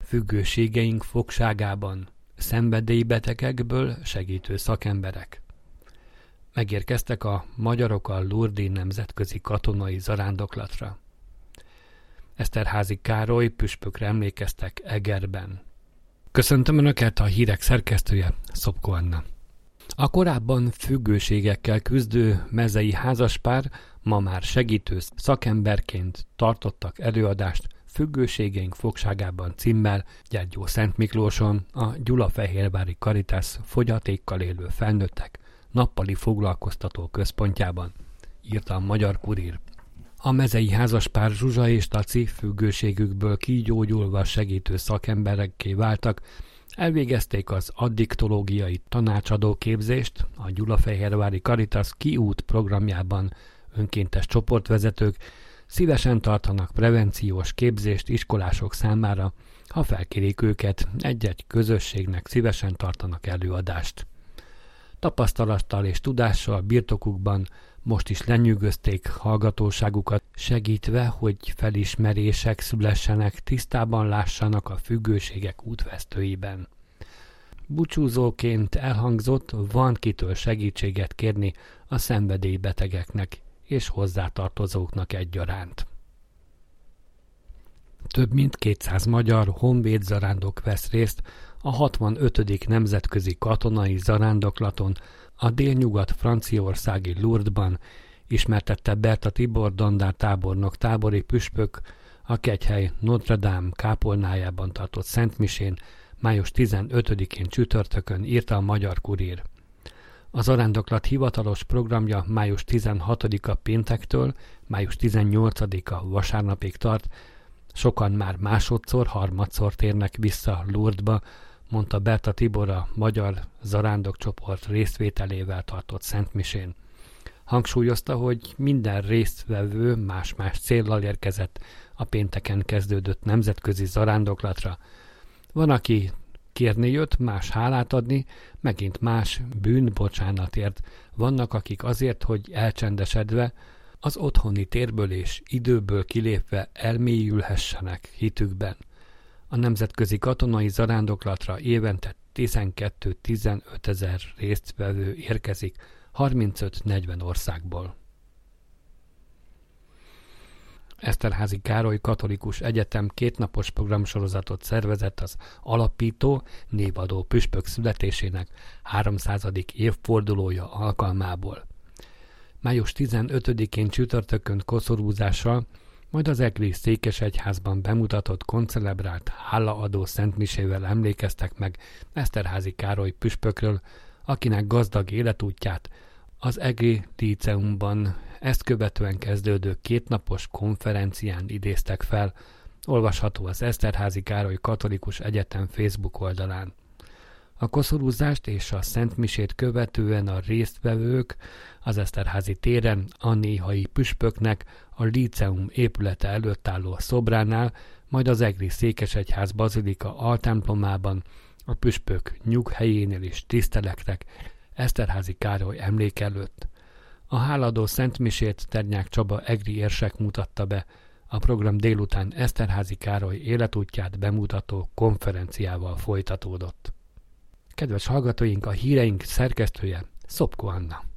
függőségeink fogságában, szenvedélybetegekből segítő szakemberek. Megérkeztek a magyarok a Lourdes-i nemzetközi katonai zarándoklatra. Eszterházy Károly püspökre emlékeztek Egerben. Köszöntöm Önöket, a hírek szerkesztője, Szopko Anna. A korábban függőségekkel küzdő mezei házaspár ma már segítő szakemberként tartottak előadást Függőségeink fogságában címmel Gyergyószentmiklóson a Gyulafehérvári Caritas fogyatékkal élő felnőttek nappali foglalkoztató központjában, írta a Magyar Kurír. A mezei házaspár Zsuzsa és Taci függőségükből kigyógyulva segítő szakemberekké váltak, elvégezték az addiktológiai tanácsadó képzést a Gyulafehérvári Caritas Kiút programjában önkéntes csoportvezetők, szívesen tartanak prevenciós képzést iskolások számára, ha felkérik őket, egy-egy közösségnek szívesen tartanak előadást. Tapasztalattal és tudással birtokukban most is lenyűgözték hallgatóságukat, segítve, hogy felismerések szülessenek, tisztában lássanak a függőségek útvesztőiben. Búcsúzóként elhangzott, van kitől segítséget kérni a szenvedélybetegeknek és hozzátartozóknak egyaránt. Több mint 200 magyar honvéd zarándok vesz részt a 65. nemzetközi katonai zarándoklaton a délnyugat franciaországi Lourdesban, ismertette Berta Tibor dandár tábornok tábori püspök a kegyhely Notre Dame kápolnájában tartott szentmisén május 15-én csütörtökön, írta a Magyar Kurír. A zarándoklat hivatalos programja május 16-a péntektől május 18-a vasárnapig tart. Sokan már másodszor, harmadszor térnek vissza Lourdesba, mondta Berta Tibor a magyar zarándokcsoport részvételével tartott szentmisén. Hangsúlyozta, hogy minden résztvevő más-más céllal érkezett a pénteken kezdődött nemzetközi zarándoklatra. Van, aki kérni jött, más hálát adni, megint más bűnbocsánatért. Vannak, akik azért, hogy elcsendesedve, az otthoni térből és időből kilépve elmélyülhessenek hitükben. A nemzetközi katonai zarándoklatra évente 12-15 ezer résztvevő érkezik 35-40 országból. Eszterházy Károly Katolikus Egyetem kétnapos programsorozatot szervezett az alapító, névadó püspök születésének 300. évfordulója alkalmából. Május 15-én csütörtökön koszorúzással, majd az egri székesegyházban bemutatott koncelebrált hálaadó szentmisével emlékeztek meg Eszterházy Károly püspökről, akinek gazdag életútját az egri líceumban ezt követően kezdődő kétnapos konferencián idéztek fel, olvasható az Eszterházy Károly Katolikus Egyetem Facebook oldalán. A koszorúzást és a szentmisét követően a résztvevők az Eszterházy téren a néhai püspöknek a líceum épülete előtt álló szobránál, majd az egri székesegyház bazilika altemplomában a püspök nyughelyénél is tisztelektek Eszterházy Károly emlék előtt. A háladó szentmisét Ternyák Csaba egri érsek mutatta be, a program délután Eszterházy Károly életútját bemutató konferenciával folytatódott. Kedves hallgatóink, a híreink szerkesztője Szopko Anna.